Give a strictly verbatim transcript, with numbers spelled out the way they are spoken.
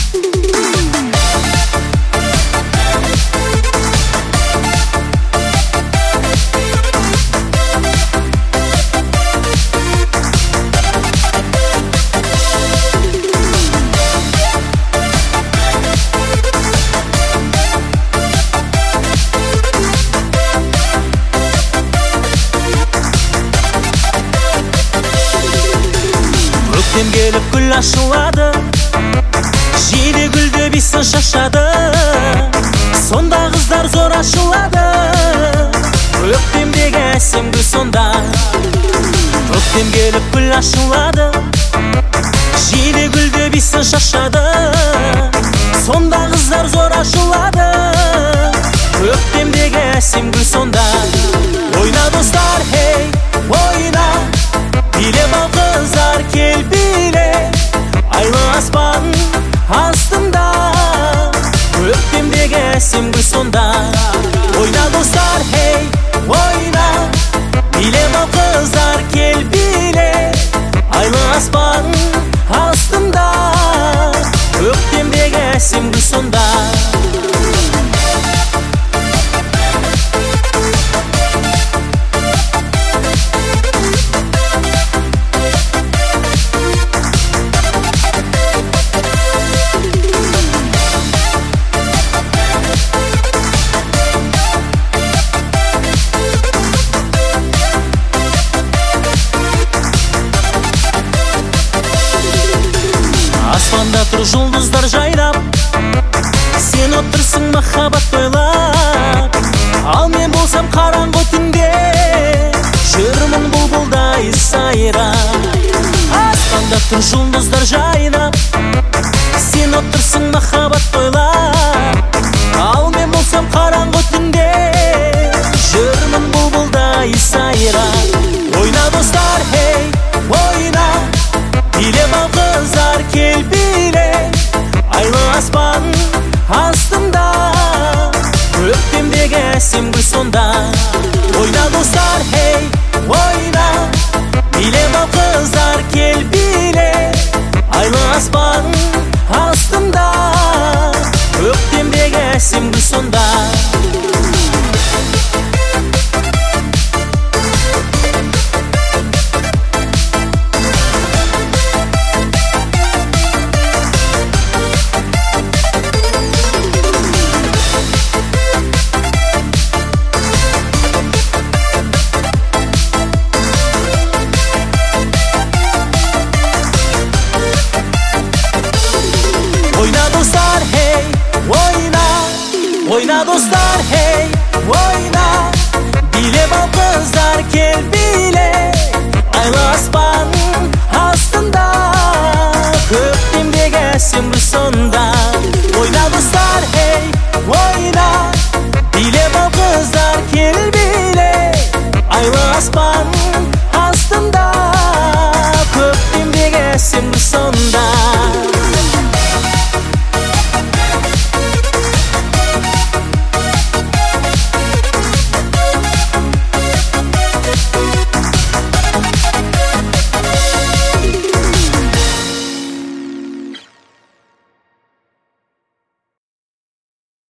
Көктем келіп гүл ашылады, жиде гүлді бисін шашады, сонда қыздар зор ашылады. Көктемдегі әсем гүл сонда. Көктем келіп гүл ашылады, жиде гүлді бисін шашады, сонда қыздар зор ашылады. Көктемдегі әсем гүл сонда. Ойна достар, хей, ойна, билеп ал қыздар, кел биле, айлы аспан астында. Көктемдегі әсем гүл сонда. Ойна достар, хей, ойна, билеп ал қыздар, кел биле, айлы аспан астында. Көктемдегі әсем гүл сонда. Аспанда тұр жұлдыздар жайнап, сен отырсың махаббат тойлап. Ал мен болсам қараңғы түнде, жүрмін бұлбұлдай сайрап. Аспанда тұр жұлдыздар жайнап, сен отырсың махаббат тойлап. Ал мен болсам қараңғы түнде, жүрмін бұлбұлдай сайрап. Ойна достар, хей, ойна, билеп ал қыздар, кел биле, айлы аспан астында. Көктемдегі әсем гүл сонда. Ойна достар, хей, ойна, билеп ал қыздар, кел биле, айлы аспан астында. Көктемдегі әсем гүл сонда. Oyna dostlar, hey, oyna, oyna dostlar, hey, oyna, bilep al kızlar, gel bile, aylı aspan astında. Köktümdeki əsim gül sonda. Oyna dostlar, hey, oyna, bilep al kızlar, gel bile, aylı aspan astında. Köktümdeki əsim